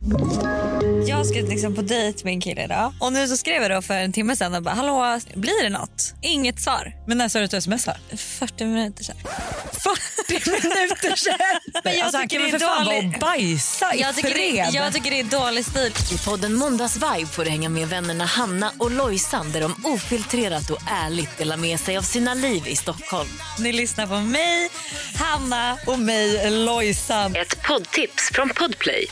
Jag ska liksom på dejt med en kille idag. Och nu så skrev jag då för en timme sedan och bara, hallå, blir det något? Inget svar. Men när sa du att du smsar? 40 minuter sedan. 40 minuter sedan? Men jag han kan väl för fan vara och bajsa i fred. Jag tycker det är dålig stil. I podden Måndagsvibe får du hänga med vännerna Hanna och Lojsan, där de ofiltrerat och ärligt delar med sig av sina liv i Stockholm. Ni lyssnar på mig, Hanna och mig, Lojsan. Ett poddtips från Podplay.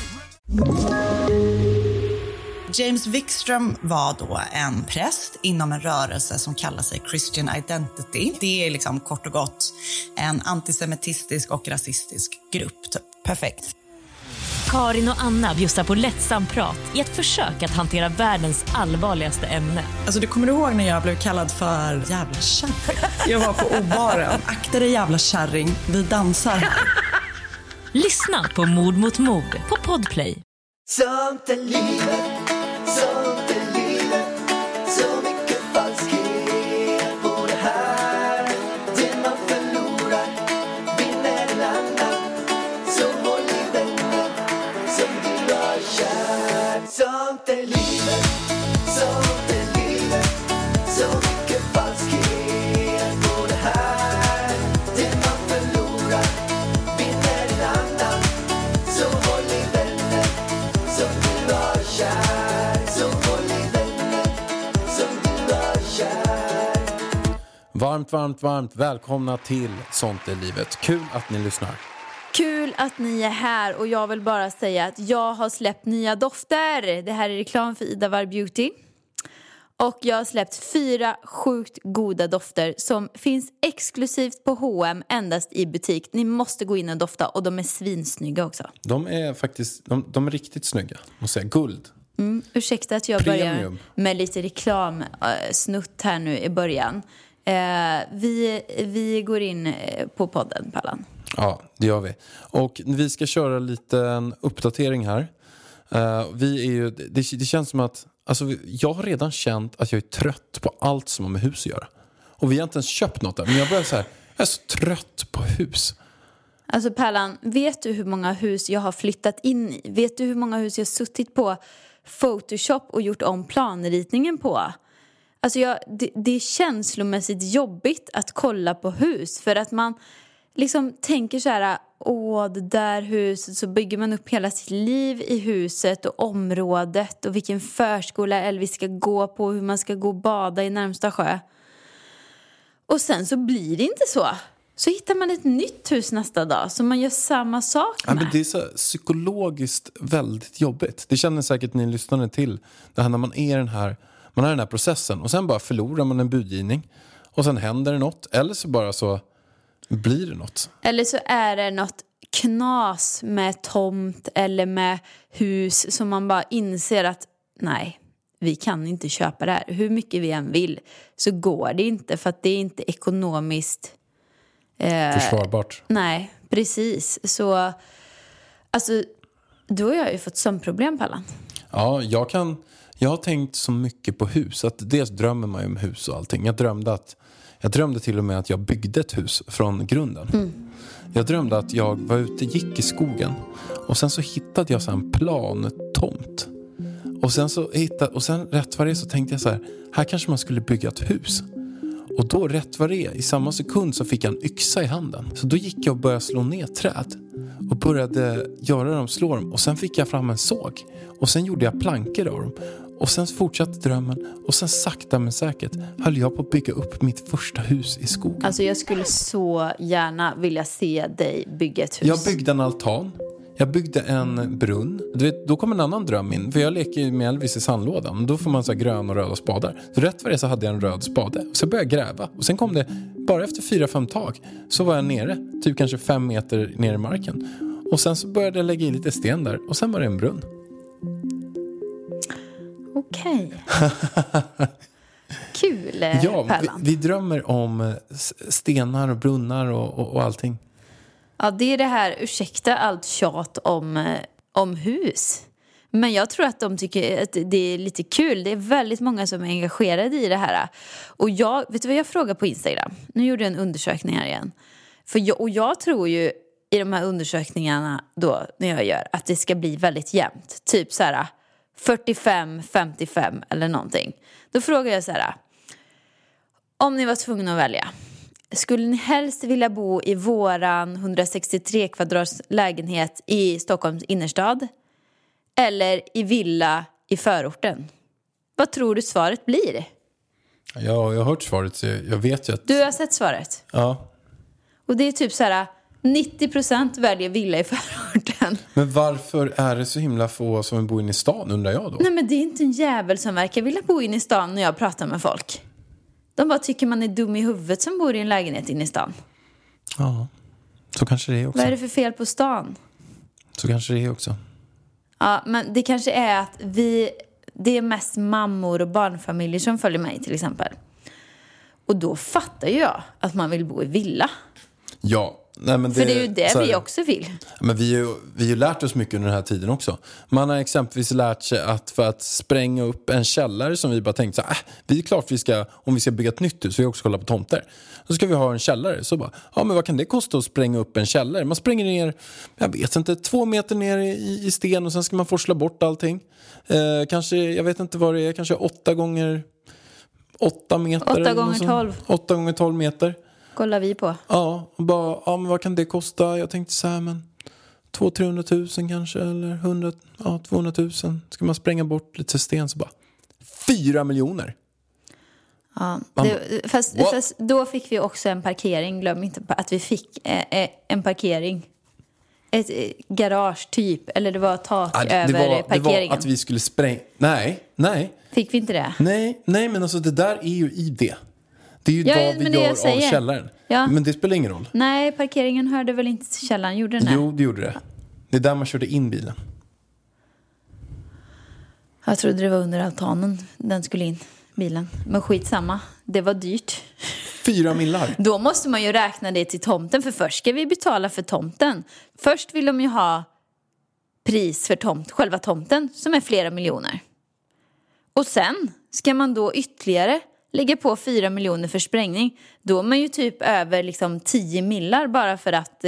James Wikström var då en präst inom en rörelse som kallar sig Christian Identity. Det är liksom kort och gott en antisemitistisk och rasistisk grupp. Typ. Perfekt. Karin och Anna bjussar på lättsam prat i ett försök att hantera världens allvarligaste ämne. Alltså, du kommer ihåg när jag blev kallad för jävla kärring? Jag var på obaren. Akta dig jävla kärring, vi dansar. Lyssna på Mord mot mord på Podplay. Sånt är livet, sånt är livet. Så mycket falskhet på det här. Det man förlorar vinner en annan. Så håll i vänner som du har kär. Sånt är livet, sånt är livet. Så mycket falskhet på det här. Det man förlorar vinner en annan. Så håll i vänner som du har kär. Så håll i vänner som du har kär. Varmt välkomna till Sånt är livet. Kul att ni lyssnar. Kul att ni är här, och jag vill bara säga att jag har släppt nya dofter. Det här är reklam för Ida Var Beauty. Och jag har släppt 4 sjukt goda dofter som finns exklusivt på H&M, endast i butik. Ni måste gå in och dofta, och de är svinsnygga också. De är faktiskt de är riktigt snygga. Måste säga guld. Ursäkta att jag börjar med lite reklamsnutt här nu i början. Vi går in på podden, Pallan. Ja, det gör vi. Och vi ska köra lite en uppdatering här. Vi är ju, det känns som att jag har redan känt att jag är trött på allt som har med hus att göra. Och vi har inte ens köpt något där. Men jag börjar så här, jag är så trött på hus. Alltså Pallan, vet du hur många hus jag har flyttat in i? Vet du hur många hus jag har suttit på Photoshop och gjort om planritningen på? Alltså det är känslomässigt jobbigt att kolla på hus. För att man liksom tänker så här, det där huset, så bygger man upp hela sitt liv i huset och området och vilken förskola Elvis ska gå på, hur man ska gå och bada i närmsta sjö. Och sen så blir det inte så. Så hittar man ett nytt hus nästa dag som man gör samma sak med. Ja, men det är så psykologiskt väldigt jobbigt. Det känner säkert ni lyssnare till. Det här när man är man har den här processen och sen bara förlorar man en budgivning och sen händer det något, eller så bara så blir det något. Eller så är det något knas med tomt eller med hus som man bara inser att nej, vi kan inte köpa det här. Hur mycket vi än vill så går det inte, för att det är inte ekonomiskt försvarbart. Nej, precis. Så alltså, då har jag ju fått sömnproblem, Pallan. Ja, jag har tänkt så mycket på hus. Att dels drömmer man ju om hus och allting. Jag drömde till och med att jag byggde ett hus från grunden. Jag drömde att jag var ute, gick i skogen. Och sen så hittade jag så en plantomt. Och sen rätt vad det är så tänkte jag så här kanske man skulle bygga ett hus. Och då rätt vad det är, i samma sekund så fick jag en yxa i handen. Så då gick jag och började slå ner träd. Och började slå dem. Och sen fick jag fram en såg. Och sen gjorde jag plankor av dem. Och sen fortsatte drömmen. Och sen sakta men säkert höll jag på att bygga upp mitt första hus i skogen. Alltså jag skulle så gärna vilja se dig bygga ett hus. Jag byggde en altan. Jag byggde en brunn. Du vet, då kom en annan dröm in. För jag leker ju med Elvis i sandlådan. Då får man så här gröna och röda spadar. Så rätt vad det så hade jag en röd spade. Och så började jag gräva. Och sen kom det, bara efter 4-5 tag, så var jag nere. Typ kanske 5 meter ner i marken. Och sen så började jag lägga i lite sten där. Och sen var det en brunn. Okej. Kul, ja, vi drömmer om stenar och brunnar och allting. Ja, det är det här, ursäkta allt tjat om hus. Men jag tror att de tycker att det är lite kul. Det är väldigt många som är engagerade i det här. Och vet du vad jag frågar på Instagram? Nu gjorde jag en undersökning här igen. Jag tror ju i de här undersökningarna då när jag gör att det ska bli väldigt jämnt. Typ så här 45-55 eller någonting. Då frågar jag så här: om ni var tvungna att välja, skulle ni helst vilja bo i våran 163 kvadrats lägenhet i Stockholms innerstad eller i villa i förorten? Vad tror du svaret blir? Ja, jag har hört svaret, så jag vet ju att... Du har sett svaret? Ja. Och det är typ så här 90% väljer villa i förorten. Men varför är det så himla få som bor inne i stan, undrar jag då? Nej, men det är inte en jävel som verkar vilja bo in i stan när jag pratar med folk. De bara tycker man är dum i huvudet som bor i en lägenhet inne i stan. Ja, så kanske det är också. Vad är det för fel på stan? Så kanske det är också. Ja, men det kanske är att det är mest mammor och barnfamiljer som följer mig till exempel. Och då fattar ju jag att man vill bo i villa. Ja. Nej, men för det är ju det vi också vill. Men vi har ju lärt oss mycket under den här tiden också. Man har exempelvis lärt sig att för att spränga upp en källare som vi bara tänkt så här, vi är klart om vi ska bygga ett nytt hus, vi också kolla på tomter. Då ska vi ha en källare. Så bara, ja men vad kan det kosta att spränga upp en källare? Man spränger ner, jag vet inte, 2 meter ner i sten och sen ska man forsla bort allting. Kanske, jag vet inte vad det är, kanske 8 gånger 8 meter. 8 gånger 12. 8 gånger 12 meter. Kollar vi på. Ja, och bara, ja men vad kan det kosta? Jag tänkte så här, men 200-300 000 kanske, eller 200 000. Ska man spränga bort lite sten så bara 4 miljoner. Ja, fast då fick vi också en parkering. Glöm inte att vi fick en parkering. Ett garage typ. Eller det var tak över parkeringen. Det var att vi skulle spränga. Nej. Fick vi inte det? Nej, men alltså det där är ju i det. Det är ju vad vi gör av källaren. Ja. Men det spelar ingen roll. Nej, parkeringen hörde väl inte till källaren, gjorde den det? Jo, det gjorde det. Det är där man körde in bilen. Jag trodde det var under altanen den skulle in, bilen. Men skitsamma, det var dyrt. 4 millar. Då måste man ju räkna det till tomten, för först ska vi betala för tomten. Först vill de ju ha pris för själva tomten som är flera miljoner. Och sen ska man då ytterligare lägga på 4 miljoner för sprängning. Då är man ju typ över liksom 10 millar bara för att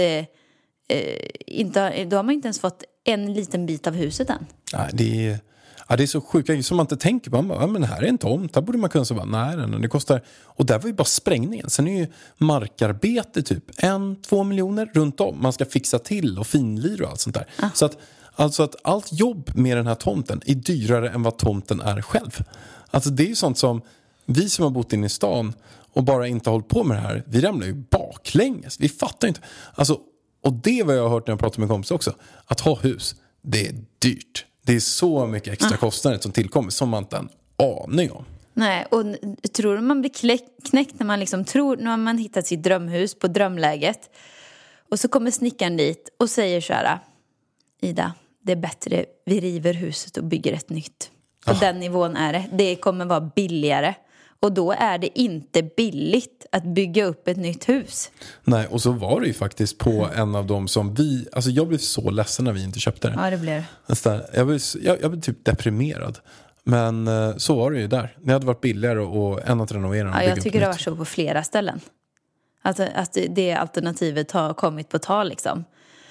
då har man inte ens fått en liten bit av huset än. Nej, det är så sjuka som man inte tänker på. Men här är en tomt, här borde man kunna säga nej, det kostar. Och där var ju bara sprängningen. Sen är ju markarbete typ 1-2 miljoner runt om. Man ska fixa till och finlir och allt sånt där. Så att allt jobb med den här tomten är dyrare än vad tomten är själv. Alltså det är ju sånt som vi som har bott inne i stan och bara inte hållit på med det här, vi ramlar ju baklänges. Vi fattar inte. Alltså, och det var jag har hört när jag pratar med kompisar också. Att ha hus, det är dyrt. Det är så mycket extra kostnader som tillkommer som man inte har en aning om. Nej, och tror du man blir knäckt när man liksom tror, när man hittat sitt drömhus på drömläget och så kommer snickaren dit och säger så här: Ida, det är bättre vi river huset och bygger ett nytt. På den nivån är det. Det kommer vara billigare. Och då är det inte billigt att bygga upp ett nytt hus. Nej, och så var det ju faktiskt på en av dem som vi... Alltså jag blev så ledsen när vi inte köpte det. Ja, det blev jag blev typ deprimerad. Men så var det ju där. Det hade varit billigare än att renovera och bygga upp. Jag tycker det var så på flera ställen. Att det alternativet har kommit på tal liksom.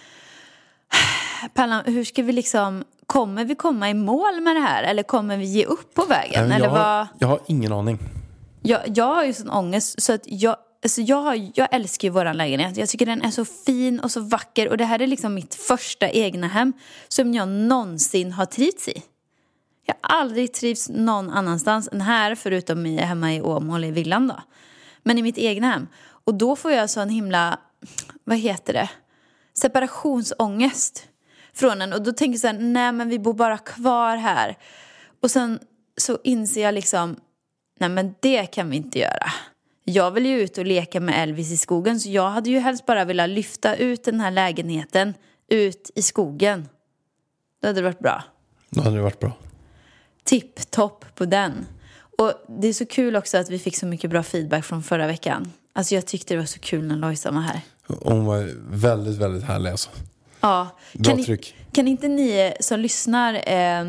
Pallan, hur ska vi liksom... Kommer vi komma i mål med det här? Eller kommer vi ge upp på vägen? Jag har ingen aning. Jag har ju sån ångest. Så att jag älskar ju våran lägenhet. Jag tycker den är så fin och så vacker. Och det här är liksom mitt första egna hem som jag någonsin har trivts i. Jag har aldrig trivts någon annanstans än här. Förutom hemma i Åmål i villan då. Men i mitt egna hem. Och då får jag så en himla... Vad heter det? Separationsångest från en. Och då tänker jag så här, nej men vi bor bara kvar här. Och sen så inser jag liksom, nej men det kan vi inte göra. Jag vill ju ut och leka med Elvis i skogen. Så jag hade ju helst bara velat lyfta ut den här lägenheten ut i skogen. Då hade det varit bra. Då hade det varit bra. Tipp-topp på den. Och det är så kul också att vi fick så mycket bra feedback från förra veckan. Alltså jag tyckte det var så kul när Lojsan var här. Hon var väldigt, väldigt härlig alltså. Ja. Kan inte ni som lyssnar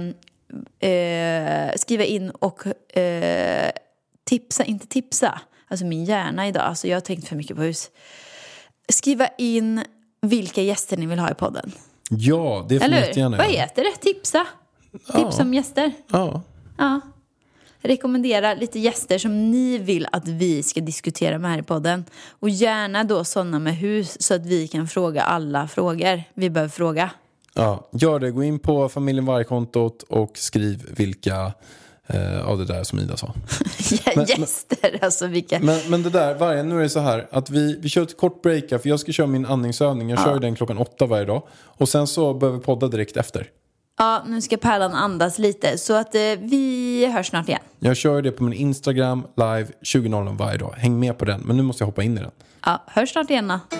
skriva in och tipsa. Alltså min hjärna idag. Alltså jag har tänkt för mycket på hus. Skriva in vilka gäster ni vill ha i podden. Ja, det får ni jättegärna Vad göra. heter det? Tipsa. Tips om gäster. Ja. Ja. Rekommendera lite gäster som ni vill att vi ska diskutera med här i podden. Och gärna då sådana med hus så att vi kan fråga alla frågor vi behöver fråga. Ja, gör det. Gå in på Familjen Varg-kontot och skriv vilka av det där som Ida sa. Gäster, alltså vilka. Men det där, Vargen, nu är det så här att vi kör ett kort break här, för jag ska köra min andningsövning. Jag kör ju den 8:00 varje dag. Och sen så behöver vi podda direkt efter. Ja, nu ska Pärlan andas lite så att vi hörs snart igen. Jag kör det på min Instagram live 20:00 varje dag. Häng med på den, men nu måste jag hoppa in i den. Ja, hörs snart igen då.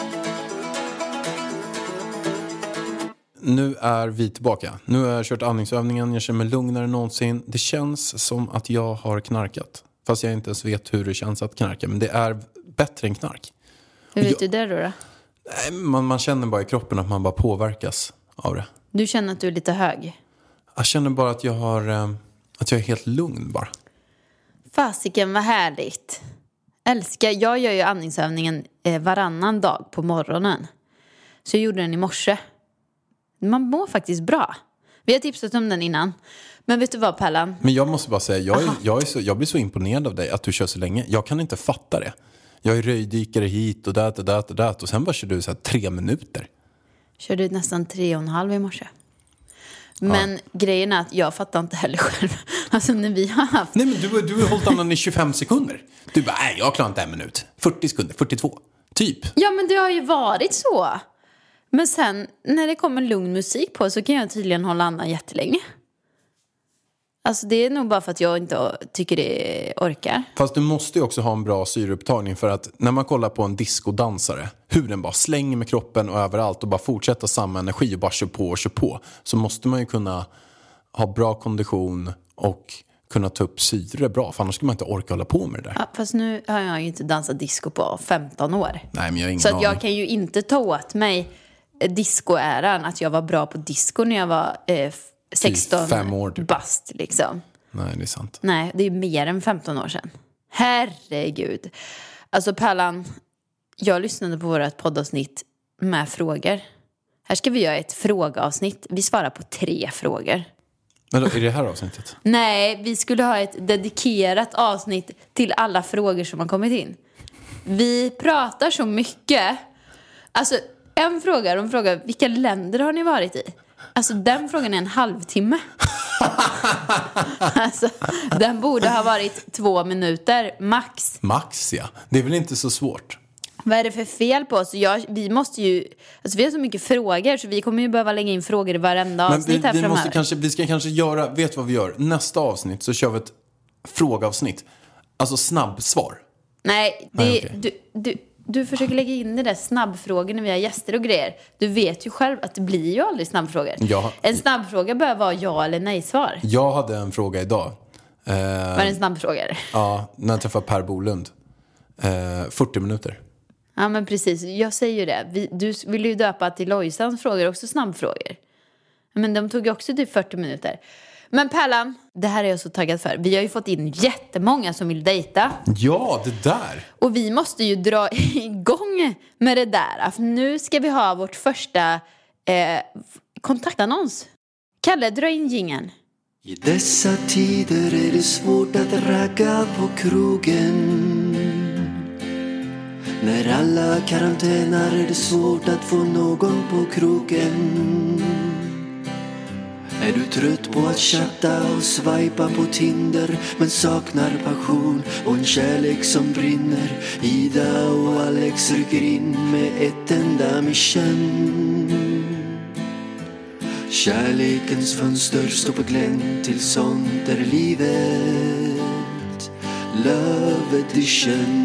Nu är vi tillbaka. Nu har jag kört andningsövningen. Jag känner mig lugnare än någonsin. Det känns som att jag har knarkat. Fast jag inte ens vet hur det känns att knarka. Men det är bättre än knark. Hur vet du det då? Nej, man känner bara i kroppen att man bara påverkas av det. Du känner att du är lite hög? Jag känner bara att jag är helt lugn bara. Fasiken, vad härligt. Älskar, jag gör ju andningsövningen varannan dag på morgonen. Så jag gjorde den i morse. Man mår faktiskt bra. Vi har tipsat om den innan. Men vet du vad, Pärlan? Men jag måste bara säga, jag blir så imponerad av dig att du kör så länge. Jag kan inte fatta det. Jag är röjdykare hit och där. Och sen bara kör du så här 3 minuter. Körde nästan 3,5 i morse. Men grejen är att jag fattar inte heller själv. Alltså när vi har haft... Nej, men du har hållit andan i 25 sekunder. Du bara, nej, jag klarar inte 1 minut. 40 sekunder, 42. Typ. Ja, men det har ju varit så. Men sen när det kommer lugn musik på så kan jag tydligen hålla andan jättelänge. Alltså det är nog bara för att jag inte tycker det orkar. Fast du måste ju också ha en bra syreupptagning, för att när man kollar på en discodansare, hur den bara slänger med kroppen och överallt och bara fortsätter samma energi och bara kör på, så måste man ju kunna ha bra kondition och kunna ta upp syre bra, för annars skulle man inte orka hålla på med det där. Ja, fast nu har jag ju inte dansat disco på 15 år. Nej, men jag har ingen så att aning. Jag kan ju inte ta åt mig discoäran att jag var bra på disco när jag var 16 5 år typ. Bast liksom. Nej, det är sant. Nej, det är mer än 15 år sedan. Herregud. Alltså Pärlan, jag lyssnade på vårt poddavsnitt med frågor. Här ska vi göra ett frågeavsnitt. Vi svarar på 3 frågor. Men då, är det här avsnittet? Nej, vi skulle ha ett dedikerat avsnitt till alla frågor som har kommit in. Vi pratar så mycket. Alltså, de frågar vilka länder har ni varit i? Alltså, den frågan är en halvtimme. Alltså, den borde ha varit 2 minuter, max. Max, ja. Det är väl inte så svårt. Vad är det för fel på oss? Vi måste ju... Alltså vi har så mycket frågor så vi kommer ju behöva lägga in frågor i varenda avsnitt här framöver. Vi ska kanske göra... Vet vad vi gör? Nästa avsnitt så kör vi ett frågeavsnitt. Alltså snabbsvar. Nej, du försöker lägga in det där snabbfrågor när vi har gäster och grejer. Du vet ju själv att det blir ju aldrig snabbfrågor. Ja. En snabbfråga bör vara ja eller nej svar. Jag hade en fråga idag. Var det en snabbfråga? Ja, när jag träffade Per Bolund. 40 minuter. Ja, men precis. Jag säger ju det. Du vill ju döpa till Lojsans frågor också snabbfrågor. Men de tog ju också typ 40 minuter. Men Pärlan, det här är jag så taggad för. Vi har ju fått in jättemånga som vill dejta. Ja, det där. Och vi måste ju dra igång med det där. För nu ska vi ha vårt första kontaktannons. Kalle, dra in jingeln. I dessa tider är det svårt att ragga på krogen. När alla karantänar är det svårt att få någon på krogen. Är du trött på att chatta och swipa på Tinder men saknar passion och en kärlek som brinner? Ida och Alex rycker in med ett enda mission. Kärlekens fönster står på glänt, till sånt är livet. Love edition.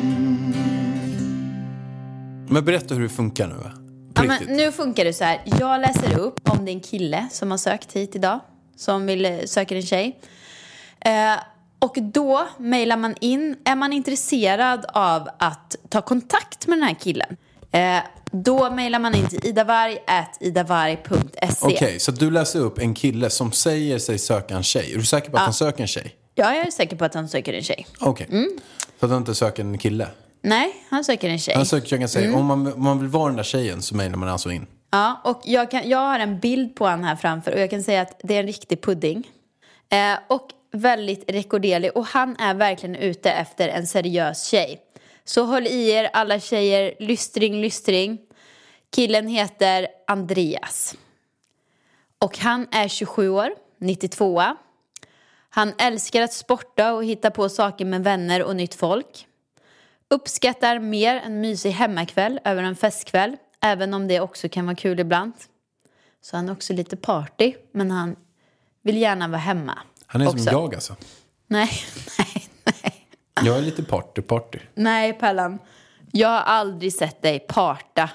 Men berätta hur det funkar nu. Ja, men nu funkar det så här. Jag läser upp om det är en kille som har sökt hit idag, som vill söka en tjej. Och då mejlar man in. Är man intresserad av att ta kontakt med den här killen, då mejlar man in till idavarg@idavarg.se. Okej, så du läser upp en kille som säger sig söka en tjej. Är du säker på att han söker en tjej? Ja, jag är säker på att han söker en tjej. Okej. Så att han inte söker en kille? Nej, han söker en tjej. Han söker en tjej. Om man vill vara den där tjejen så mejlar man alltså in. Ja, och jag har en bild på han här framför och jag kan säga att det är en riktig pudding. Och väldigt rekorderlig. Och han är verkligen ute efter en seriös tjej. Så håll i er alla tjejer, lystring. Killen heter Andreas. Och han är 27 år, 92. Han älskar att sporta och hitta på saker med vänner och nytt folk. Uppskattar mer en mysig hemmakväll över en festkväll. Även om det också kan vara kul ibland. Så han är också lite party. Men han vill gärna vara hemma. Han är också. som jag alltså. Nej. Jag är lite party. Nej, Pellan. Jag har aldrig sett dig parta.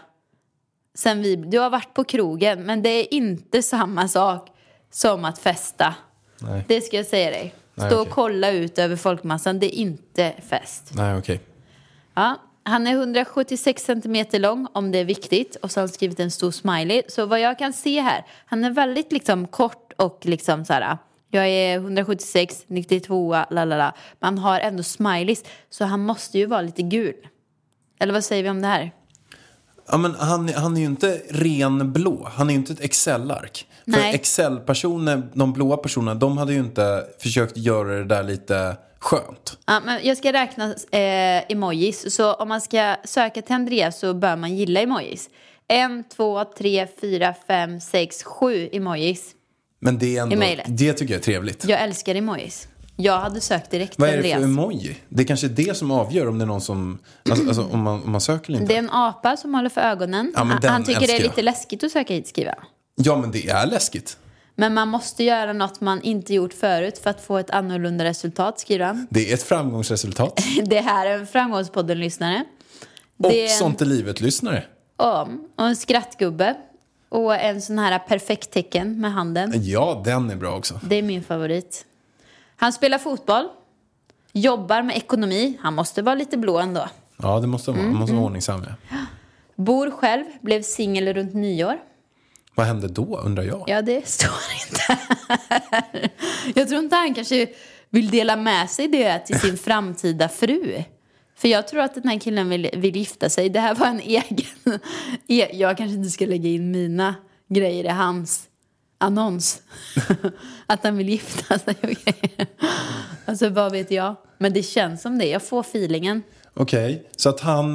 Du har varit på krogen. Men det är inte samma sak som att festa. Nej. Det ska jag säga dig. Stå och kolla ut över folkmassan. Det är inte fest. Nej, okej. Ja, han är 176 centimeter lång om det är viktigt. Och så har han skrivit en stor smiley. Så vad jag kan se här. Han är väldigt liksom kort och liksom så här. Jag är 176, 92, lalala. Man har ändå smileys. Så han måste ju vara lite gul. Eller vad säger vi om det här? Ja, men han är ju inte ren blå. Han är ju inte ett Excel-ark. För Excel-personer, de blåa personerna, de hade ju inte försökt göra det där lite skönt. Ja, men jag ska räkna emojis. Så om man ska söka till Andreas så bör man gilla emojis. 1, 2, 3, 4, 5, 6, 7 emojis. Men det är ändå, det tycker jag är trevligt. Jag älskar emojis. Jag hade sökt direkt till Andreas. Andreas. Vad är det för emoji? Det är kanske det som avgör om det är någon som... Alltså om man söker eller inte. Det är en apa som håller för ögonen. Ja, han tycker det är lite läskigt att söka hit, skriva. Ja, men det är läskigt. Men man måste göra något man inte gjort förut för att få ett annorlunda resultat, skriver han. Det är ett framgångsresultat. Det här är en framgångspodden-lyssnare. Och Sånt är livet-lyssnare. Och en skrattgubbe. Och en sån här perfekt tecken med handen. Ja, den är bra också. Det är min favorit. Han spelar fotboll. Jobbar med ekonomi. Han måste vara lite blå ändå. Ja, det måste vara. Han måste vara ordningsam. Ja. Bor själv. Blev singel runt nyår. Vad hände då, undrar jag? Ja, det står inte här. Jag tror inte han kanske vill dela med sig det till sin framtida fru. För jag tror att den här killen vill gifta sig. Det här var en egen... Jag kanske inte ska lägga in mina grejer i hans annons. Att han vill gifta sig och grejer. Alltså, vad vet jag? Men det känns som det. Jag får feelingen. Okej, så att han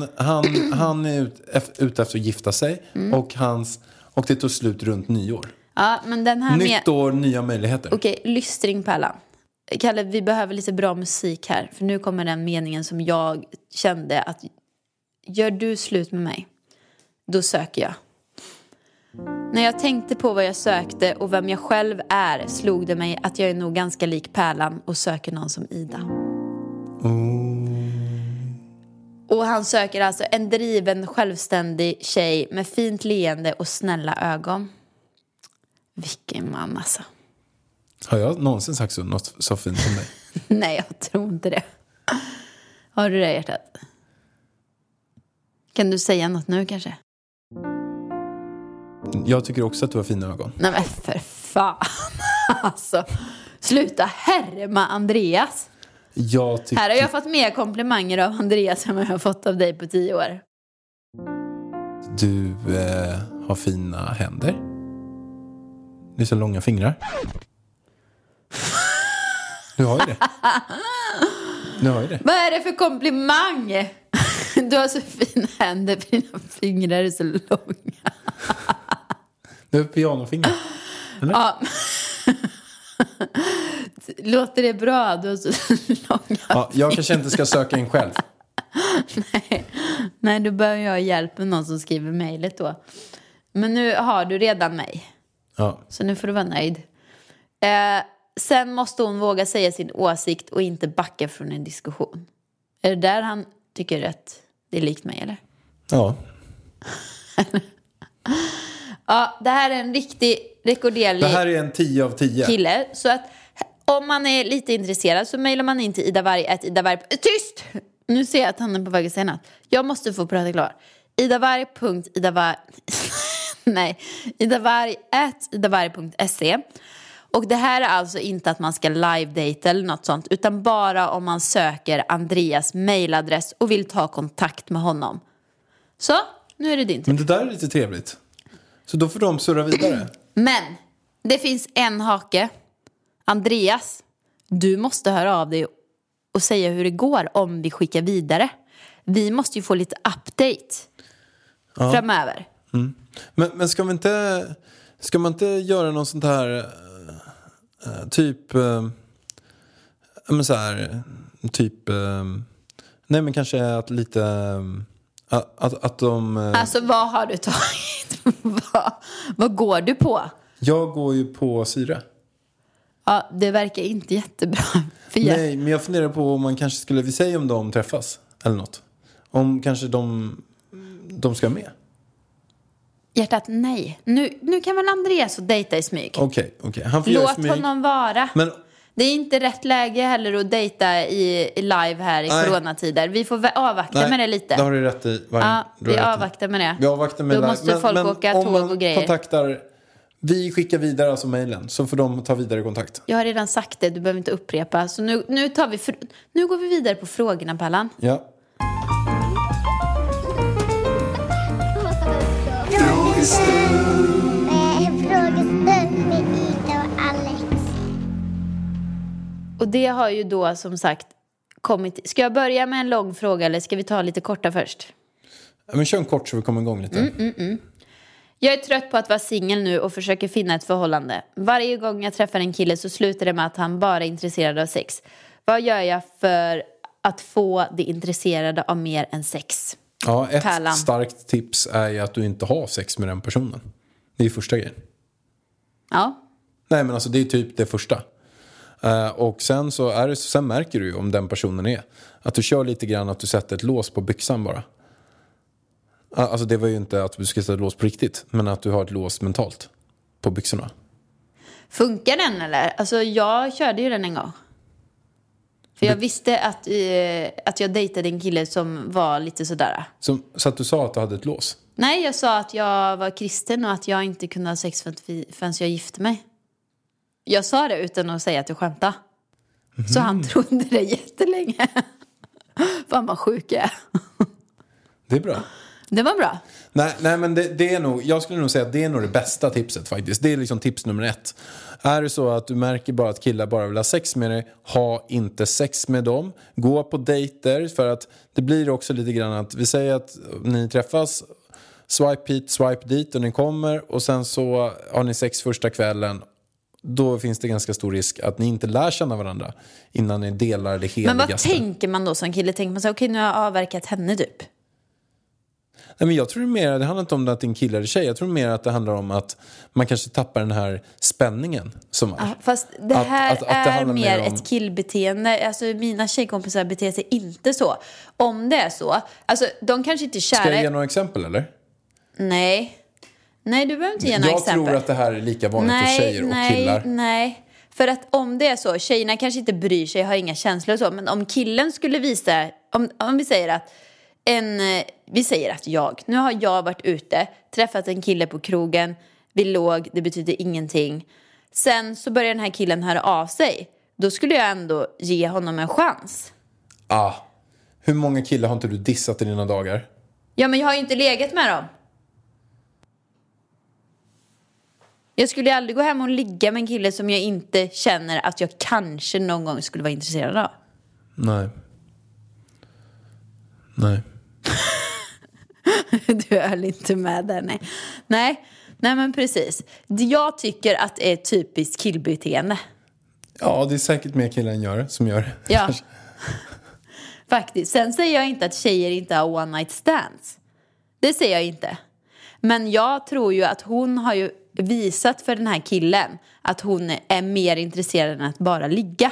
är ute efter att gifta sig. Och det tog slut runt nyår. Ja, men den här Nytt år, nya möjligheter. Okej, lystring Pärlan. Kalle, vi behöver lite bra musik här. För nu kommer den meningen som jag kände att... Gör du slut med mig, då söker jag. När jag tänkte på vad jag sökte och vem jag själv är, slog det mig att jag är nog ganska lik Pärlan och söker någon som Ida. Och han söker alltså en driven, självständig tjej med fint leende och snälla ögon. Vilken man alltså. Har jag någonsin sagt något så fint som dig? Nej, jag tror inte det. Har du det, hjärtat? Kan du säga något nu kanske? Jag tycker också att du har fina ögon. Nej men för fan. Alltså, sluta härma Andreas. Här har jag fått mer komplimanger av Andreas än vad jag har fått av dig på 10 år. Du har fina händer. Det är så långa fingrar. Du har ju det. Vad är det för komplimang? Du har så fina händer, dina fingrar är så långa. Du har pianofingrar. Eller? Ja. Låter det bra? Du har så långa ja, jag kanske inte ska söka in själv. Nej, då behöver jag hjälp med någon som skriver mejlet då. Men nu har du redan mig. Ja. Så nu får du vara nöjd. Sen måste hon våga säga sin åsikt och inte backa från en diskussion. Är det där han tycker att det är likt mig, eller? Ja. Ja, det här är en riktig rekorderlig... Det här är en 10 av 10. Kille, så att om man är lite intresserad så mejlar man in till idavarg. Tyst! Nu ser jag att han är på väg att säga något. Jag måste få prata klart. idavarg.se Och det här är alltså inte att man ska live-data eller något sånt, utan bara om man söker Andreas mailadress och vill ta kontakt med honom. Så, nu är det din tur. Men det där är lite trevligt. Så då får de surra vidare. Men det finns en hake. Andreas, du måste höra av dig och säga hur det går om vi skickar vidare. Vi måste ju få lite update framöver. Mm. Men ska man inte göra någon sånt här typ men så här typ nej men kanske att lite att de Alltså vad har du tagit? vad går du på? Jag går ju på syre. Ja, det verkar inte jättebra. Nej, men jag funderar på om man kanske skulle, vi säger om de träffas eller något. Om kanske de ska med. Hjärtat, nej. Nu kan väl Andreas och dejta i smyg. Okej. Han får göra Låt smyg. honom vara. Men det är inte rätt läge heller att dejta i live här i coronatider. Vi får avvakta med det lite. Det har du rätt i. Vi avvaktar med det. Vi avvaktar med Då måste folk åka tåg och grejer. Kontaktar, vi skickar vidare alltså mejlen, så får de ta vidare kontakt. Jag har redan sagt det, du behöver inte upprepa. Så nu går vi vidare på frågorna, Pallan. Ja. Frågestund med Ida och Alex. Och det har ju då som sagt kommit. Ska jag börja med en lång fråga eller ska vi ta lite korta först? Ja, men kör en kort så vi kommer igång lite. Jag är trött på att vara singel nu och försöker finna ett förhållande. Varje gång jag träffar en kille så slutar det med att han bara är intresserad av sex. Vad gör jag för att få det intresserade av mer än sex? Ja, ett Pärlan. starkt tips är ju att du inte har sex med den personen. Det är första grejen. Ja. Nej, men alltså det är typ det första. Och sen sen märker du ju om den personen är. Att du kör lite grann att du sätter ett lås på byxan bara. Alltså det var ju inte att du ska sätta ett lås på riktigt. Men att du har ett lås mentalt på byxorna. Funkar den eller? Alltså jag körde ju den en gång. För jag visste att jag dejtade en kille som var lite sådär. Så att du sa att du hade ett lås? Nej, jag sa att jag var kristen och att jag inte kunde ha sex förrän jag gifte mig. Jag sa det utan att säga att jag skämtade. Så han trodde det jättelänge. Fan vad sjuk jag är. Det är bra. Det var bra. Nej men det är nog, jag skulle nog säga att det är nog det bästa tipset faktiskt. Det är liksom tips nummer 1. Är det så att du märker bara att killar bara vill ha sex med dig, ha inte sex med dem. Gå på dejter, för att det blir också lite grann att vi säger att ni träffas, swipe hit, swipe dit och ni kommer och sen så har ni sex första kvällen. Då finns det ganska stor risk att ni inte lär känna varandra innan ni delar det heligaste. Men vad tänker man då som kille? Tänker man så okej, nu har jag avverkat henne typ. Nej, men jag tror det handlar inte om att det är en kille eller tjej. Jag tror mer att det handlar om att man kanske tappar den här spänningen som är. Ja, fast det här att det är mer om ett killbeteende. Alltså mina tjejkompisar beter sig inte så. Om det är så. Alltså de kanske inte är kära. Ska jag ge några exempel eller? Nej, du behöver inte ge några exempel. Jag tror att det här är lika vanligt hos tjejer och killar. Nej. För att om det är så, tjejerna kanske inte bryr sig, har inga känslor och så. Men om killen skulle visa, om vi säger att nu har jag varit ute, träffat en kille på krogen, vi låg, det betyder ingenting. Sen så börjar den här killen höra av sig. Då skulle jag ändå ge honom en chans. Hur många killar har inte du dissat i dina dagar? Ja, men jag har ju inte legat med dem. Jag skulle ju aldrig gå hem och ligga med en kille som jag inte känner att jag kanske någon gång skulle vara intresserad av. Nej. Du höll inte med där, nej men precis. Jag tycker att det är ett typiskt killbeteende. Ja, det är säkert mer killar som gör det. Ja, faktiskt. Sen säger jag inte att tjejer inte har one night stands. Det säger jag inte. Men jag tror ju att hon har ju visat för den här killen att hon är mer intresserad än att bara ligga.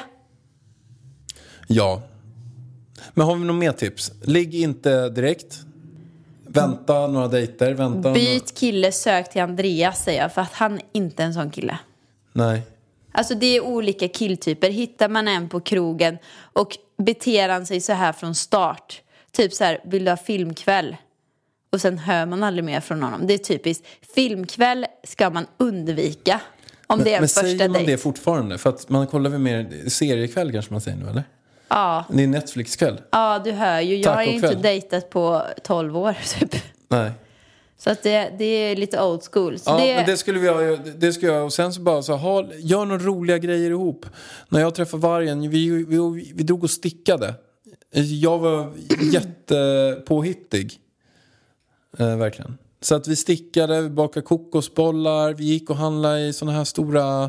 Ja. Men har vi några mer tips? Ligg inte direkt. Vänta några dejter. Byt kille, sök till Andreas, säger jag. För att han är inte en sån kille. Nej. Alltså det är olika killtyper. Hittar man en på krogen och beter han sig så här från start. Typ så här, vill du ha filmkväll? Och sen hör man aldrig mer från honom. Det är typiskt. Filmkväll ska man undvika Om det är men första säger man dejt. det fortfarande? För att man kollar väl mer seriekväll kanske man säger nu, eller? Ja. Det är Netflix-kväll. Ja, du hör ju. Jag har ju inte Tacokväll. dejtat på 12 år typ. Nej. Så att det är lite old school. Så Ja, men det skulle vi ha, det ska jag. Och sen så bara så gör några roliga grejer ihop. När jag träffade vargen, vi drog och stickade. Jag var jättepåhittig. Verkligen. Så att vi stickade, vi bakade kokosbollar, vi gick och handlade i såna här stora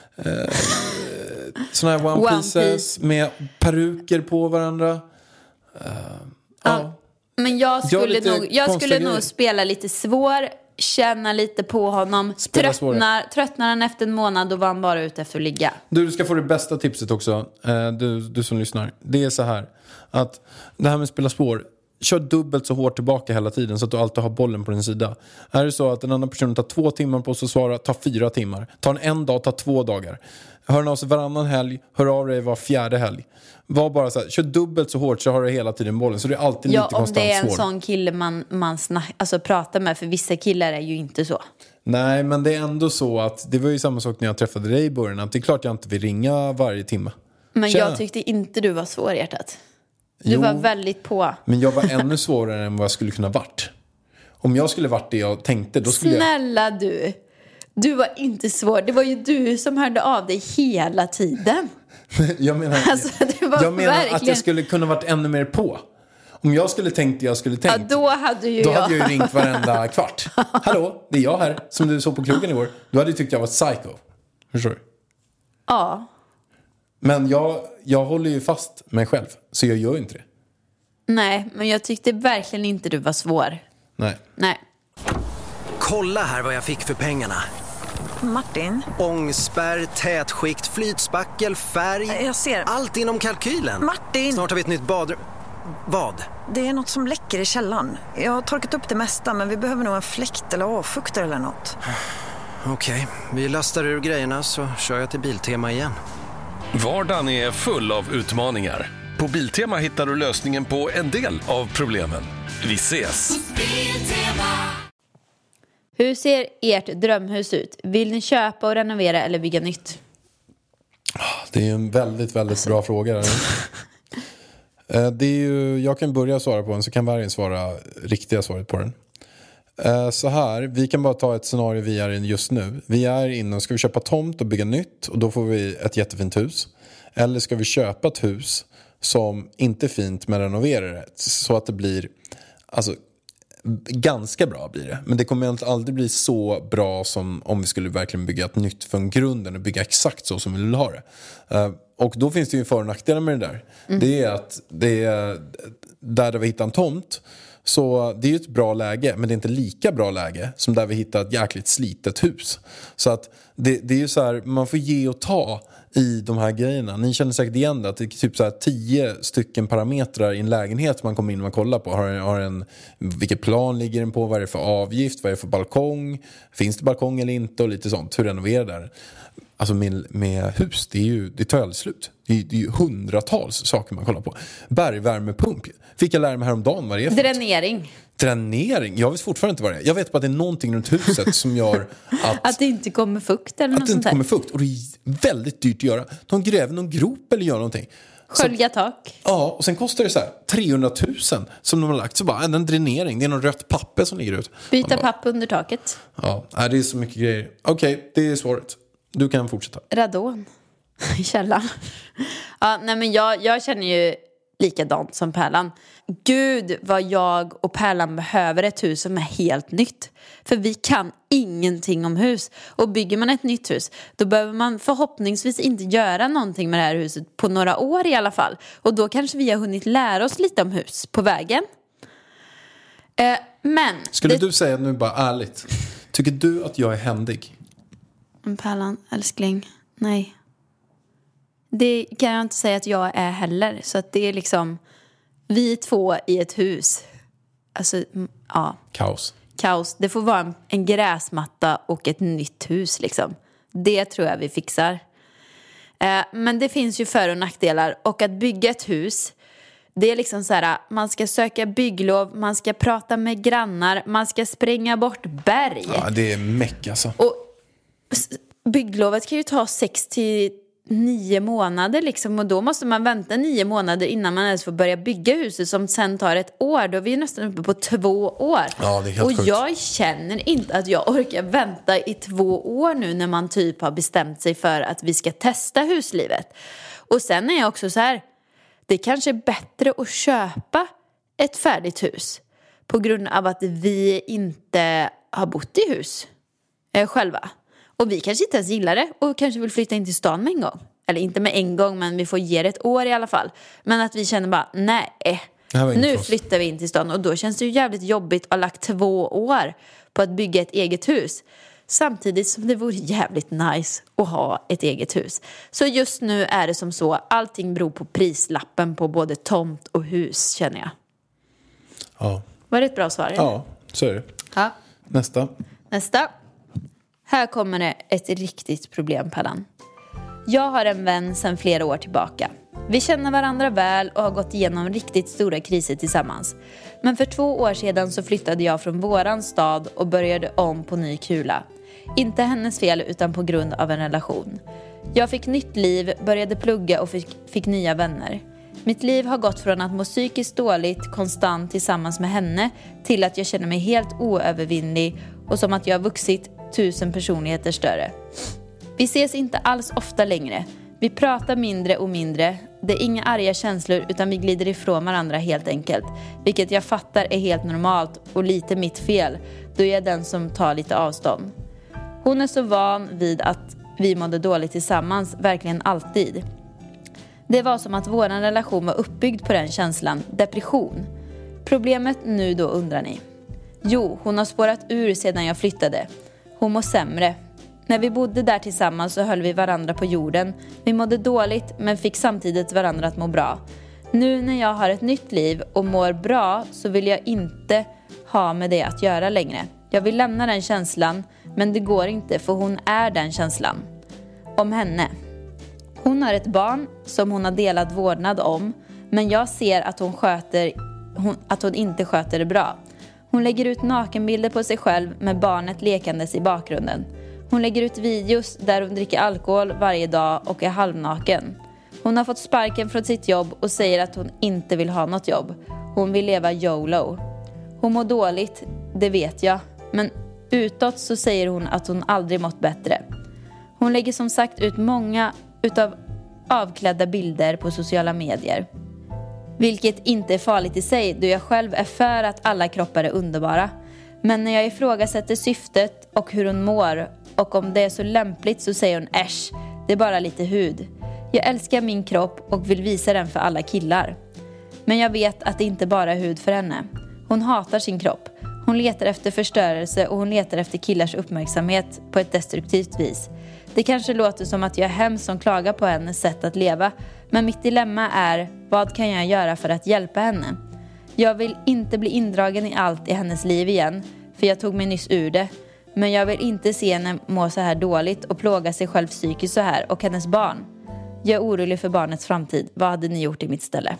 såna här one pieces med peruker på varandra. Ja. Men jag skulle nog grejer. spela lite svår, känna lite på honom. Tröttnar han efter en månad, då var han bara ute efter att ligga. Du ska få det bästa tipset också, du som lyssnar. Det är så här, att det här med att spela spår, kör dubbelt så hårt tillbaka hela tiden så att du alltid har bollen på din sida. Är det så att den andra personen tar 2 timmar på sig att svara, tar 4 timmar. Tar en dag, tar 2 dagar. Hör av sig varannan helg, hör av dig var 4:e helg. Var bara så här, kör dubbelt så hårt så har du hela tiden bollen. Så det är alltid lite konstant svår. Ja, om det är en sån kille man pratar med, för vissa killar är ju inte så. Nej, men det är ändå så att det var ju samma sak när jag träffade dig i början. Att det är klart jag inte vill ringa varje timme. Men Tjena. jag tyckte inte du var svårhjärtat. Du var väldigt på. Men jag var ännu svårare än vad jag skulle kunna varit. Om jag skulle varit det jag tänkte, då skulle Snälla du. Du var inte svår. Det var ju du som hörde av dig hela tiden. jag menar, Alltså, det var jag menar verkligen... att jag skulle kunna varit ännu mer på. Om jag skulle tänkt det jag skulle tänkt. Ja, då hade jag ju ringt varenda kvart. Hallå, det är jag här. Som du såg på krogen igår. Du hade ju tyckt jag var psycho. Förstår du? Ja. Men jag håller ju fast mig själv. Så jag gör inte det. Nej, men jag tyckte verkligen inte du var svår. Nej. Kolla här vad jag fick för pengarna. Martin? Ångspärr, tätskikt, flytspackel, färg. Jag ser. Allt inom kalkylen. Martin! Snart har vi ett nytt badrum. Vad? Det är något som läcker i källaren. Jag har torkat upp det mesta, men vi behöver nog en fläkt eller avfuktare eller något. Okej, vi lastar ur grejerna så kör jag till Biltema igen. Vardagen är full av utmaningar. På Biltema hittar du lösningen på en del av problemen. Vi ses! Hur ser ert drömhus ut? Vill ni köpa och renovera eller bygga nytt? Det är ju en väldigt, väldigt bra fråga. Det är ju, jag kan börja svara på den så kan vargen svara riktiga svaret på den. Så här, vi kan bara ta ett scenario vi är in just nu. Vi är inne och ska vi köpa tomt och bygga nytt och då får vi ett jättefint hus. Eller ska vi köpa ett hus som inte är fint men renoverar det så att det blir, alltså ganska bra blir det. Men det kommer aldrig bli så bra som om vi skulle verkligen bygga ett nytt från grunden och bygga exakt så som vi vill ha det. Och då finns det ju för- och nackdelar med det där. Det är att det är där vi hittar en tomt. Så det är ju ett bra läge, men det är inte lika bra läge som där vi hittar ett jäkligt slitet hus. Så att det är ju så här, man får ge och ta i de här grejerna. Ni känner säkert igen det, att det är typ så här 10 stycken parametrar i en lägenhet man kommer in och kollar på. Vilket plan ligger den på, vad är det för avgift, vad är det för balkong, finns det balkong eller inte och lite sånt. Hur renoverar det? Alltså med hus, det tar aldrig slut. Det är ju hundratals saker man kollar på. Bergvärmepump. Fick jag lära mig häromdagen vad det är för Dränering? Jag vet fortfarande inte vad det är. Jag vet bara att det är någonting runt huset som gör att det inte kommer fukt eller något sånt. Att det inte kommer fukt. Och det är väldigt dyrt att göra. De gräver någon grop eller gör någonting. Skölja tak. Ja, och sen kostar det så här 300 000 som de har lagt. Så bara en dränering. Det är någon rött papper som ligger ut. Byta papp under taket. Ja, det är så mycket grejer. Okej, det är svaret. Du kan fortsätta. Radon i källaren. Ja, nej men jag känner ju likadant som Pärlan. Gud vad jag och Pärlan behöver ett hus som är helt nytt. För vi kan ingenting om hus. Och bygger man ett nytt hus, då behöver man förhoppningsvis inte göra någonting med det här huset på några år i alla fall. Och då kanske vi har hunnit lära oss lite om hus på vägen. Men skulle du säga nu bara ärligt, tycker du att jag är händig? Pärlan, älskling, nej. Det kan jag inte säga att jag är heller. Så att det är liksom vi två i ett hus. Alltså, ja. Kaos. Det får vara en gräsmatta och ett nytt hus liksom. Det tror jag vi fixar. Men det finns ju för- och nackdelar. Och att bygga ett hus, det är liksom så här, man ska söka bygglov, man ska prata med grannar, man ska spränga bort berg. Ja, det är meck alltså. Och bygglovet kan ju ta 6 till 9 månader liksom, och då måste man vänta 9 månader innan man ens får börja bygga huset som sen tar 1 år. Då är vi ju nästan uppe på 2 år. Ja, det är helt och sjukt. jag känner inte att jag orkar vänta i 2 år nu när man typ har bestämt sig för att vi ska testa huslivet. Och sen är jag också så här, det kanske är bättre att köpa ett färdigt hus på grund av att vi inte har bott i hus själva. Och vi kanske inte ens gillar det och kanske vill flytta in till stan med en gång. Eller inte med en gång, men vi får ge det 1 år i alla fall. Men att vi känner bara, nej, nu flyttar vi in till stan. Och då känns det ju jävligt jobbigt att ha lagt 2 år på att bygga ett eget hus. Samtidigt som det vore jävligt nice att ha ett eget hus. Så just nu är det som så, allting beror på prislappen på både tomt och hus, känner jag. Ja. Var det ett bra svar? Eller? Ja, så är det. Ja. Nästa. Här kommer det ett riktigt problem, Pallan. Jag har en vän sedan flera år tillbaka. Vi känner varandra väl och har gått igenom riktigt stora kriser tillsammans. Men för 2 år sedan så flyttade jag från våran stad och började om på ny kula. Inte hennes fel utan på grund av en relation. Jag fick nytt liv, började plugga och fick nya vänner. Mitt liv har gått från att må psykiskt dåligt konstant tillsammans med henne till att jag känner mig helt oövervinnlig och som att jag har vuxit 1000 personligheter större. Vi ses inte alls ofta längre. Vi pratar mindre och mindre. Det är inga arga känslor utan vi glider ifrån varandra helt enkelt. Vilket jag fattar är helt normalt och lite mitt fel. Då är jag den som tar lite avstånd. Hon är så van vid att vi mådde dåligt tillsammans, verkligen alltid. Det var som att vår relation var uppbyggd på den känslan, depression. Problemet nu då, undrar ni? Jo, hon har spårat ur sedan jag flyttade. Hon mår sämre. När vi bodde där tillsammans så höll vi varandra på jorden. Vi mådde dåligt men fick samtidigt varandra att må bra. Nu när jag har ett nytt liv och mår bra så vill jag inte ha med det att göra längre. Jag vill lämna den känslan, men det går inte för hon är den känslan. Om henne. Hon har ett barn som hon har delat vårdnad om, men jag ser att hon inte sköter det bra. Hon lägger ut nakenbilder på sig själv med barnet lekandes i bakgrunden. Hon lägger ut videos där hon dricker alkohol varje dag och är halvnaken. Hon har fått sparken från sitt jobb och säger att hon inte vill ha något jobb. Hon vill leva YOLO. Hon mår dåligt, det vet jag. Men utåt så säger hon att hon aldrig mått bättre. Hon lägger som sagt ut många utav avklädda bilder på sociala medier. Vilket inte är farligt i sig då jag själv är för att alla kroppar är underbara. Men när jag ifrågasätter syftet och hur hon mår och om det är så lämpligt så säger hon äsch, det är bara lite hud. Jag älskar min kropp och vill visa den för alla killar. Men jag vet att det inte bara är hud för henne. Hon hatar sin kropp. Hon letar efter förstörelse och hon letar efter killars uppmärksamhet på ett destruktivt vis. Det kanske låter som att jag är hemskt som klagar på hennes sätt att leva. Men mitt dilemma är, vad kan jag göra för att hjälpa henne? Jag vill inte bli indragen i allt i hennes liv igen, för jag tog mig nyss ur det. Men jag vill inte se henne må så här dåligt och plåga sig själv psykiskt så här och hennes barn. Jag är orolig för barnets framtid. Vad hade ni gjort i mitt ställe?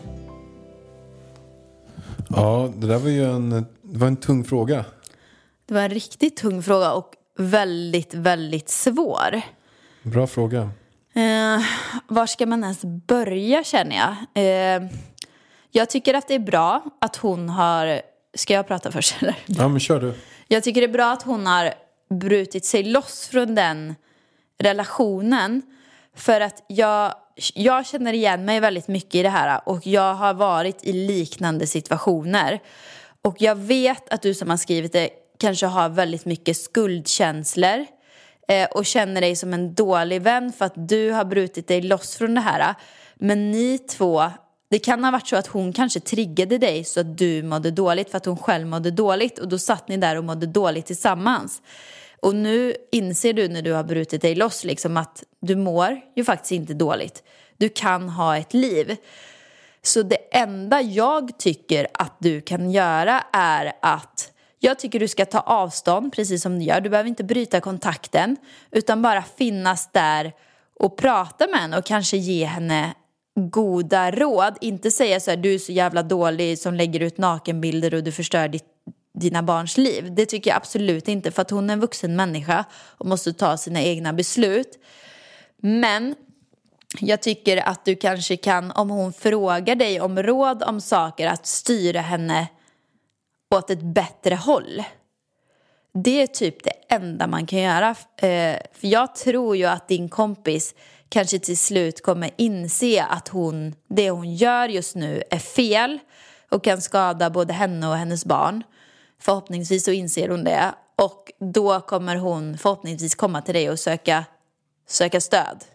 Ja, det där var ju en tung fråga. Det var en riktigt tung fråga och väldigt, väldigt svår. Bra fråga. Var ska man ens börja, känner jag? Jag tycker att det är bra att hon har... Ska jag prata först, eller? Ja, men kör du. Jag tycker det är bra att hon har brutit sig loss från den relationen. För att jag känner igen mig väldigt mycket i det här. Och jag har varit i liknande situationer. Och jag vet att du som har skrivit det kanske har väldigt mycket skuldkänslor. Och känner dig som en dålig vän för att du har brutit dig loss från det här. Men ni två... Det kan ha varit så att hon kanske triggade dig så att du mådde dåligt för att hon själv mådde dåligt. Och då satt ni där och mådde dåligt tillsammans. Och nu inser du när du har brutit dig loss liksom att du mår ju faktiskt inte dåligt. Du kan ha ett liv. Så det enda jag tycker att du kan göra är att... Jag tycker du ska ta avstånd precis som du gör. Du behöver inte bryta kontakten utan bara finnas där och prata med henne och kanske ge henne goda råd. Inte säga så här, du är så jävla dålig som lägger ut nakenbilder och du förstör dina barns liv. Det tycker jag absolut inte, för att hon är en vuxen människa och måste ta sina egna beslut. Men jag tycker att du kanske kan, om hon frågar dig om råd om saker, att styra henne åt ett bättre håll. Det är typ det enda man kan göra. För jag tror ju att din kompis kanske till slut kommer inse att det hon gör just nu är fel och kan skada både henne och hennes barn. Förhoppningsvis så inser hon det. Och då kommer hon förhoppningsvis komma till dig och söka stöd.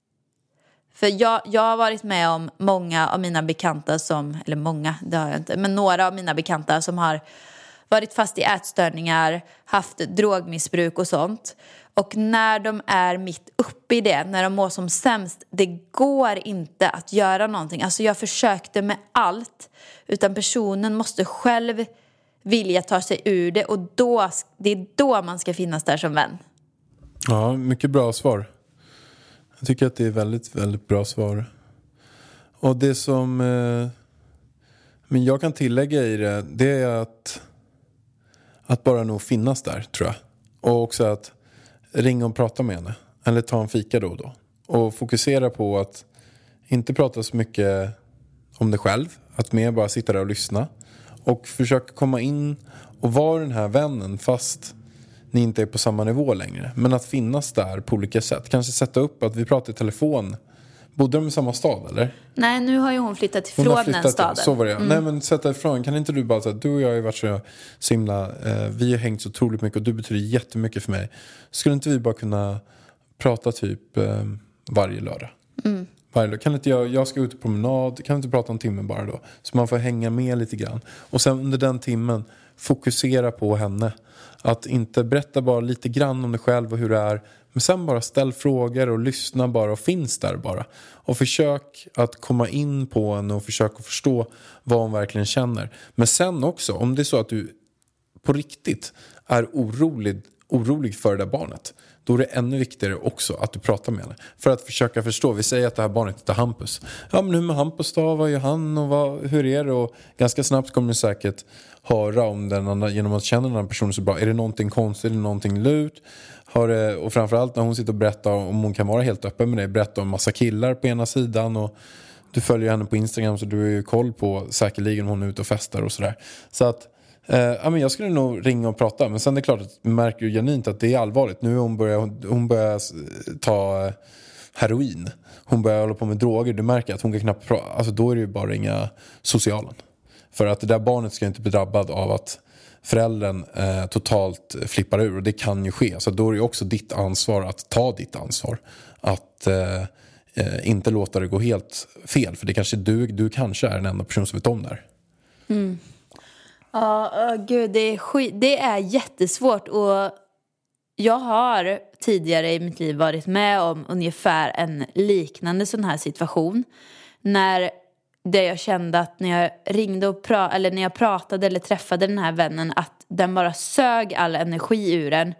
För jag har varit med om många av mina bekanta eller många, det har jag inte, men några av mina bekanta som har varit fast i ätstörningar, haft drogmissbruk och sånt. Och när de är mitt uppe i det, när de mår som sämst, det går inte att göra någonting. Alltså jag försökte med allt, utan personen måste själv vilja ta sig ur det, och det är då man ska finnas där som vän. Ja, mycket bra svar. Jag tycker att det är väldigt, väldigt bra svar. Och det som men jag kan tillägga i det är att bara nog finnas där, tror jag. Och också att ringa och prata med henne. Eller ta en fika då och då. Och fokusera på att inte prata så mycket om dig själv. Att mer bara sitta där och lyssna. Och försöka komma in och vara den här vännen fast ni inte är på samma nivå längre. Men att finnas där på olika sätt. Kanske sätta upp att vi pratar i telefon. Bodde de i samma stad, eller? Nej, nu har ju hon flyttat ifrån den staden. Så var det. Nej, men sätta ifrån. Kan inte du bara säga, du och jag har ju varit så himla, vi har hängt så otroligt mycket och du betyder jättemycket för mig. Skulle inte vi bara kunna prata typ varje lördag? Kan inte jag ska ut på promenad, kan inte prata en timme bara då? Så man får hänga med lite grann. Och sen under den timmen fokusera på henne. Att inte berätta bara lite grann om dig själv och hur det är. Men sen bara ställ frågor och lyssna bara och finns där bara. Och försök att komma in på henne och försök att förstå vad hon verkligen känner. Men sen också, om det är så att du på riktigt är orolig för det där barnet. Då är det ännu viktigare också att du pratar med henne. För att försöka förstå. Vi säger att det här barnet heter Hampus. Ja, men hur med Hampus då? Vad gör han? Och hur är det? Och ganska snabbt kommer du säkert höra om den andra, genom att känna den här personen så bra. Är det någonting konstigt? Är det någonting lut? Och framförallt när hon sitter och berättar, om hon kan vara helt öppen med dig, berätta om massa killar på ena sidan. Och du följer henne på Instagram, så du har ju koll på säkerligen hon är ute och festar och sådär. Så att men jag skulle nog ringa och prata. Men sen är det klart att man märker ju genuint att det är allvarligt. Nu hon börjar ta heroin. Hon börjar hålla på med droger. Du märker att hon kan knappt prata. Alltså då är det ju bara ringa socialen. För att det där barnet ska inte bli drabbad av att föräldern totalt flippar ur. Och det kan ju ske. Så då är det ju också ditt ansvar att ta ditt ansvar. Att inte låta det gå helt fel. För det kanske du kanske är den enda person som vet om det här. Mm. Ja, gud, det är jättesvårt. Och jag har tidigare i mitt liv varit med om ungefär en liknande sån här situation. Där jag kände att när jag ringde eller när jag pratade eller träffade den här vännen, att den bara sög all energi ur en.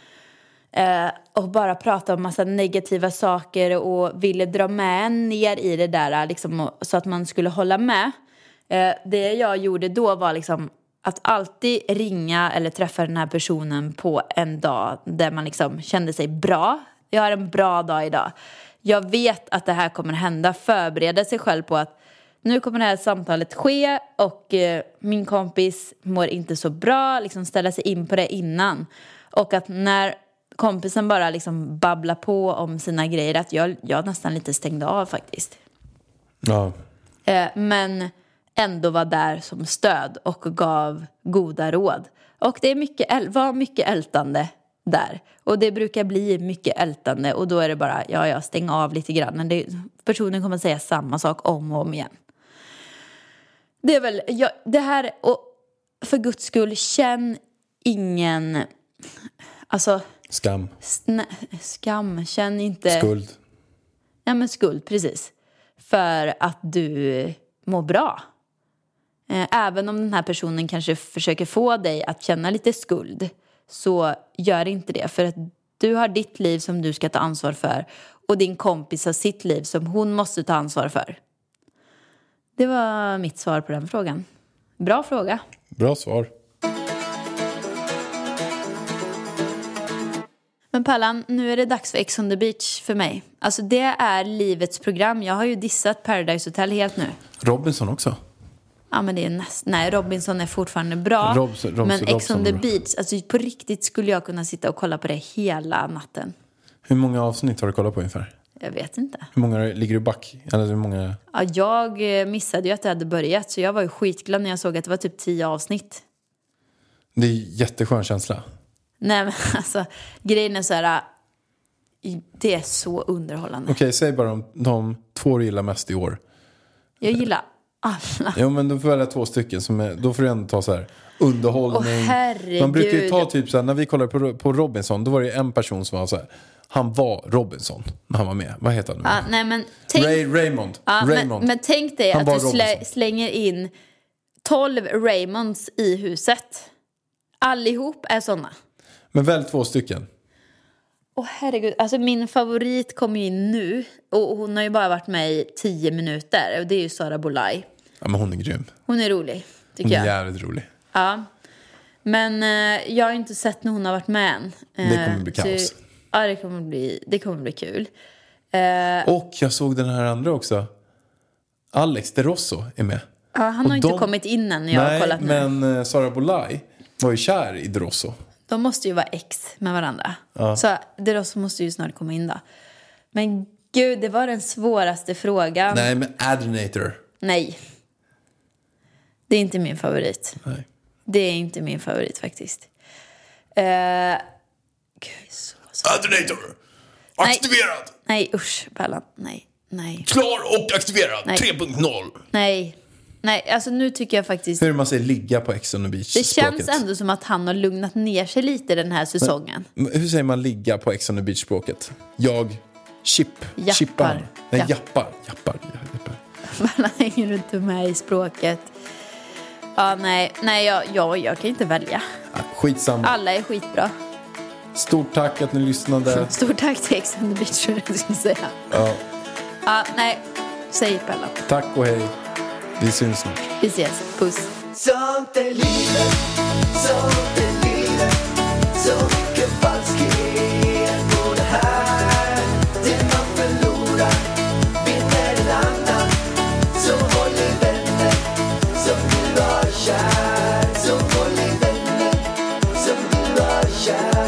Och bara pratade om massa negativa saker och ville dra med en ner i det där liksom, så att man skulle hålla med. Det jag gjorde då var liksom att alltid ringa eller träffa den här personen på en dag där man liksom kände sig bra. Jag har en bra dag idag. Jag vet att det här kommer hända. Förbereda sig själv på att nu kommer det här samtalet ske och min kompis mår inte så bra. Liksom ställa sig in på det innan. Och att när kompisen bara liksom babblar på om sina grejer, att jag nästan lite stängde av faktiskt. Ja. Men ändå var där som stöd och gav goda råd. Och det var mycket ältande där. Och det brukar bli mycket ältande. Och då är det bara, jag stänger av lite grann. Men personen kommer att säga samma sak om och om igen. Det är väl, det här, och för Guds skull, känn ingen, alltså. Skam, känn inte. Skuld. Ja, men skuld, precis. För att du mår bra. Även om den här personen kanske försöker få dig att känna lite skuld, så gör inte det. För att du har ditt liv som du ska ta ansvar för. Och din kompis har sitt liv som hon måste ta ansvar för. Det var mitt svar på den frågan. Bra fråga. Bra svar. Men Pallan, nu är det dags för Ex on the Beach för mig. Alltså det är livets program. Jag har ju dissat Paradise Hotel helt nu. Robinson också. Ja, men det är nej, Robinson är fortfarande bra. Men Ex on the Beach, alltså på riktigt skulle jag kunna sitta och kolla på det hela natten. Hur många avsnitt har du kollat på ungefär? Jag vet inte. Hur många ligger du back? Eller hur många? Ja, jag missade ju att det hade börjat. Så jag var ju skitglad när jag såg att det var typ 10 avsnitt. Det är jätteskön känsla. Nej, men alltså, grejen är så här. Det är så underhållande. Okej, säg bara de 2 du gillar mest i år. Jag gillar alla. Jo, men du får välja 2 stycken. Då får du ändå ta så här underhållning. Herregud. Man brukar ju ta typ så här, när vi kollade på Robinson, då var det en person som var så här. Han var Robinson när han var med. Vad heter han nu? Nej, men tänk, Raymond. Men tänk dig han att du slänger in 12 Raymonds i huset. Allihop är såna. Men välj 2 stycken. Herregud, alltså min favorit kommer ju in nu. Och hon har ju bara varit med i 10 minuter. Och det är ju Sara Bolaj. Ja, men hon är grym. Hon är rolig, tycker jag. Hon är jävligt rolig. Ja. Men jag har inte sett när hon har varit med än. Det kommer bli kaos. Ja, det kommer bli kul. Och jag såg den här andra också. Alex De Rosso är med. Ja, han har inte kommit in än när jag har kollat nu. Men Sara Bolaj var ju kär i De Rosso. De måste ju vara ex med varandra. Ja. Så De Rosso måste ju snart komma in då. Men gud, det var den svåraste frågan. Nej, men Adinator. Nej. Det är inte min favorit. Nej. Det är inte min favorit faktiskt. Gud, så. Adinator! Aktiverad! Nej, usch, Pallan. Nej. Klar och aktiverad! 3.0. Nej, alltså nu tycker jag faktiskt... Hur man säger ligga på Ex on the Beach. Det känns ändå som att han har lugnat ner sig lite den här säsongen. Men, hur säger man ligga på Ex on the Beach-språket? Chippar. Nej, jappar. Man hänger runt med i språket. Ja, nej, jag kan inte välja. Skitsamma. Alla är skitbra. Stort tack att ni lyssnade. Stort tack till Ex on the Beach, jag ska säga. Ja, nej. Säg Pella. Tack och hej. Vi syns snart. Vi ses. Puss. Sånt är livet, sånt är livet. Så mycket falskhet på det här. Det man förlorar vinner en annan. Så håll i vänner som du har kär. Så håll i vänner som du har kär.